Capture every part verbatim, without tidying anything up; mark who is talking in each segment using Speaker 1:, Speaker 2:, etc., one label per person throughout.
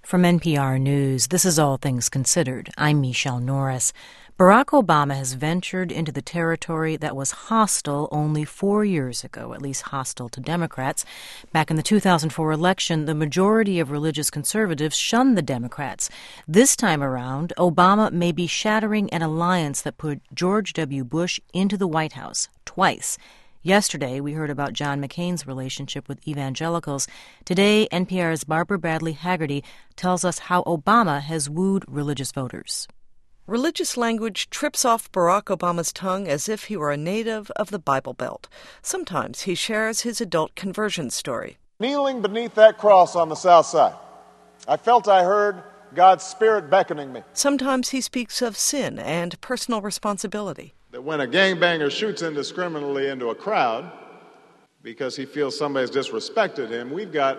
Speaker 1: From N P R News, this is All Things Considered. I'm Michelle Norris. Barack Obama has ventured into the territory that was hostile only four years ago, at least hostile to Democrats. Back in the two thousand four election, the majority of religious conservatives shunned the Democrats. This time around, Obama may be shattering an alliance that put George W. Bush into the White House twice. Yesterday, we heard about John McCain's relationship with evangelicals. Today, N P R's Barbara Bradley Haggerty tells us how Obama has wooed religious voters.
Speaker 2: Religious language trips off Barack Obama's tongue as if he were a native of the Bible Belt. Sometimes he shares his adult conversion story.
Speaker 3: Kneeling beneath that cross on the south side, I felt I heard God's Spirit beckoning me.
Speaker 2: Sometimes he speaks of sin and personal responsibility.
Speaker 3: That when a gangbanger shoots indiscriminately into a crowd because he feels somebody's disrespected him, we've got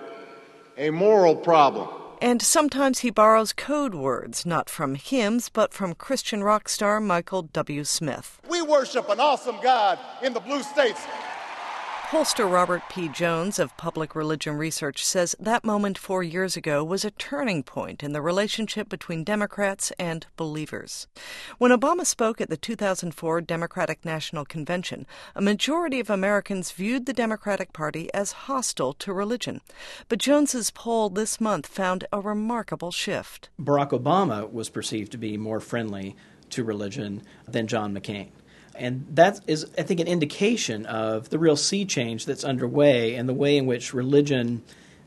Speaker 3: a moral problem.
Speaker 2: And sometimes he borrows code words, not from hymns, but from Christian rock star Michael W. Smith.
Speaker 3: We worship an awesome God in the blue states.
Speaker 2: Pollster Robert P. Jones of Public Religion Research says that moment four years ago was a turning point in the relationship between Democrats and believers. When Obama spoke at the two thousand four Democratic National Convention, a majority of Americans viewed the Democratic Party as hostile to religion. But Jones's poll this month found a remarkable shift.
Speaker 4: Barack Obama was perceived to be more friendly to religion than John McCain. And that is, I think, an indication of the real sea change that's underway and the way in which religion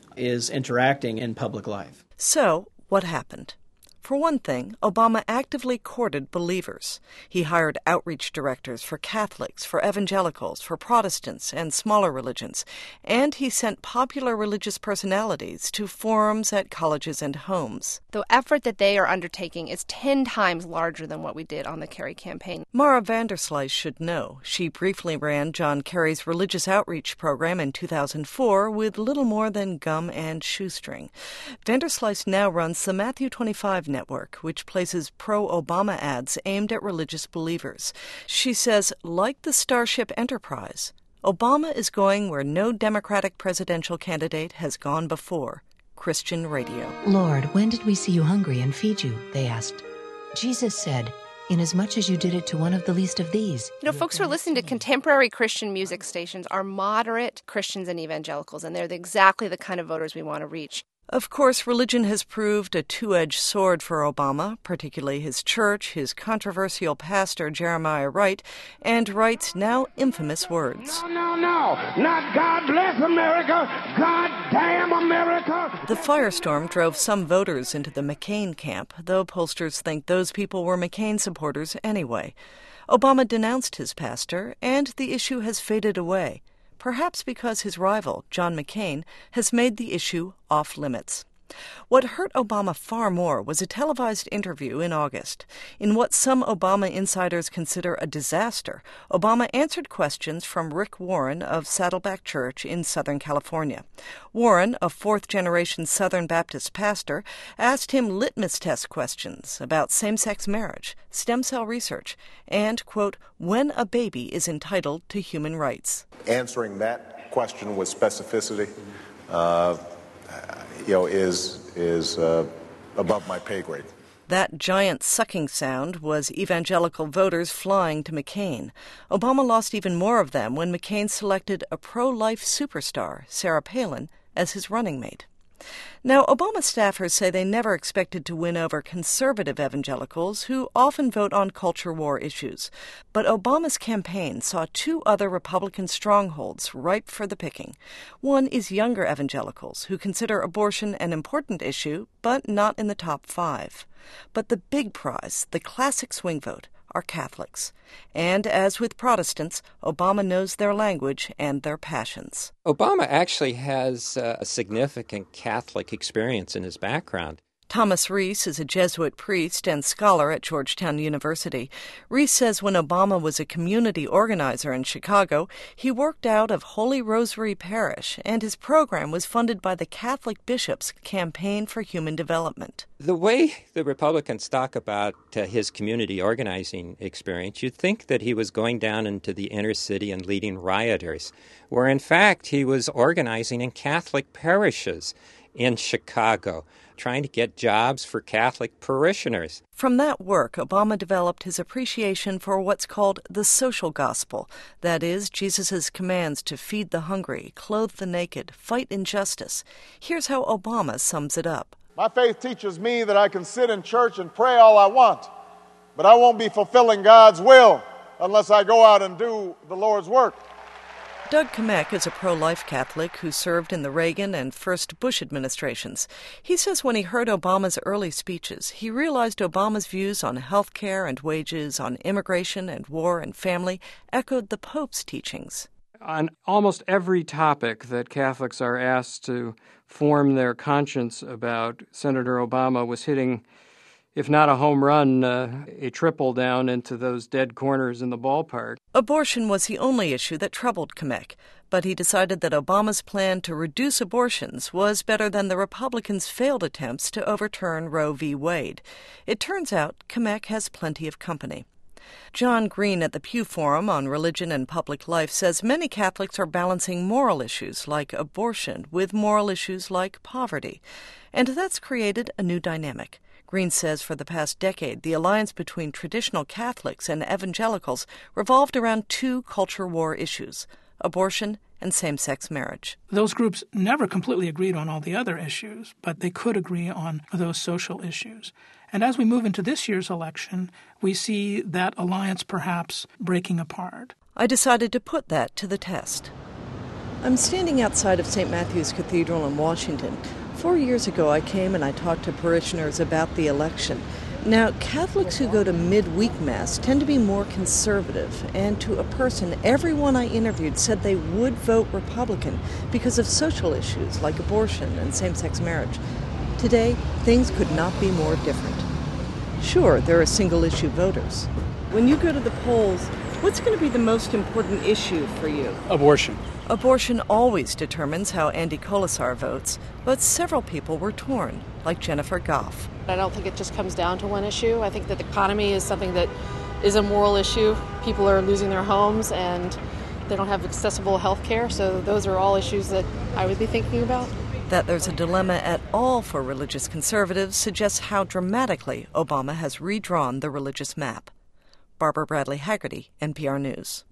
Speaker 4: is interacting in public life.
Speaker 2: So, what happened? For one thing, Obama actively courted believers. He hired outreach directors for Catholics, for evangelicals, for Protestants, and smaller religions. And he sent popular religious personalities to forums at colleges and homes.
Speaker 5: The effort that they are undertaking is ten times larger than what we did on the Kerry campaign.
Speaker 2: Mara Vanderslice should know. She briefly ran John Kerry's religious outreach program in two thousand four with little more than gum and shoestring. Vanderslice now runs the Matthew twenty-five Network, which places pro-Obama ads aimed at religious believers. She says, like the Starship Enterprise, Obama is going where no Democratic presidential candidate has gone before: Christian radio.
Speaker 6: Lord, when did we see you hungry and feed you? They asked. Jesus said, inasmuch as you did it to one of the least of these.
Speaker 5: You know, folks who are listening to contemporary Christian music stations are moderate Christians and evangelicals, and they're the, exactly the kind of voters we want to reach.
Speaker 2: Of course, religion has proved a two-edged sword for Obama, particularly his church, his controversial pastor Jeremiah Wright, and Wright's now infamous words.
Speaker 7: No, no, no, not God bless America, God damn America.
Speaker 2: The firestorm drove some voters into the McCain camp, though pollsters think those people were McCain supporters anyway. Obama denounced his pastor, and the issue has faded away. Perhaps because his rival, John McCain, has made the issue off-limits. What hurt Obama far more was a televised interview in August. In what some Obama insiders consider a disaster, Obama answered questions from Rick Warren of Saddleback Church in Southern California. Warren, a fourth-generation Southern Baptist pastor, asked him litmus test questions about same-sex marriage, stem cell research, and, quote, when a baby is entitled to human rights.
Speaker 8: Answering that question with specificity uh, you know, is is uh, above my pay grade.
Speaker 2: That giant sucking sound was evangelical voters flying to McCain. Obama lost even more of them when McCain selected a pro-life superstar, Sarah Palin, as his running mate. Now, Obama staffers say they never expected to win over conservative evangelicals who often vote on culture war issues. But Obama's campaign saw two other Republican strongholds ripe for the picking. One is younger evangelicals who consider abortion an important issue, but not in the top five. But the big prize, the classic swing vote, are Catholics. And as with Protestants, Obama knows their language and their passions.
Speaker 9: Obama actually has uh, a significant Catholic experience in his background.
Speaker 2: Thomas Reese is a Jesuit priest and scholar at Georgetown University. Reese says when Obama was a community organizer in Chicago, he worked out of Holy Rosary Parish, and his program was funded by the Catholic Bishops' Campaign for Human Development.
Speaker 9: The way the Republicans talk about uh, his community organizing experience, you'd think that he was going down into the inner city and leading rioters, where in fact he was organizing in Catholic parishes in Chicago, trying to get jobs for Catholic parishioners.
Speaker 2: From that work, Obama developed his appreciation for what's called the social gospel. That is, Jesus' commands to feed the hungry, clothe the naked, fight injustice. Here's how Obama sums it up.
Speaker 3: My faith teaches me that I can sit in church and pray all I want, but I won't be fulfilling God's will unless I go out and do the Lord's work.
Speaker 2: Doug Kamek is a pro-life Catholic who served in the Reagan and first Bush administrations. He says when he heard Obama's early speeches, he realized Obama's views on health care and wages, on immigration and war and family, echoed the Pope's teachings.
Speaker 10: On almost every topic that Catholics are asked to form their conscience about, Senator Obama was hitting, if not a home run, uh, a triple down into those dead corners in the ballpark.
Speaker 2: Abortion was the only issue that troubled Kamek, but he decided that Obama's plan to reduce abortions was better than the Republicans' failed attempts to overturn Roe v. Wade. It turns out Kamek has plenty of company. John Green at the Pew Forum on Religion and Public Life says many Catholics are balancing moral issues like abortion with moral issues like poverty, and that's created a new dynamic. Green says for the past decade, the alliance between traditional Catholics and evangelicals revolved around two culture war issues, abortion and same-sex marriage.
Speaker 11: Those groups never completely agreed on all the other issues, but they could agree on those social issues. And as we move into this year's election, we see that alliance perhaps breaking apart.
Speaker 2: I decided to put that to the test. I'm standing outside of Saint Matthew's Cathedral in Washington. Four years ago, I came and I talked to parishioners about the election. Now, Catholics who go to midweek Mass tend to be more conservative, and to a person, everyone I interviewed said they would vote Republican because of social issues like abortion and same-sex marriage. Today, things could not be more different. Sure, there are single-issue voters. When you go to the polls, what's going to be the most important issue for you?
Speaker 12: Abortion.
Speaker 2: Abortion always determines how Andy Colasar votes, but several people were torn, like Jennifer Goff.
Speaker 13: I don't think it just comes down to one issue. I think that the economy is something that is a moral issue. People are losing their homes and they don't have accessible health care, so those are all issues that I would be thinking about.
Speaker 2: That there's a dilemma at all for religious conservatives suggests how dramatically Obama has redrawn the religious map. Barbara Bradley Haggerty, N P R News.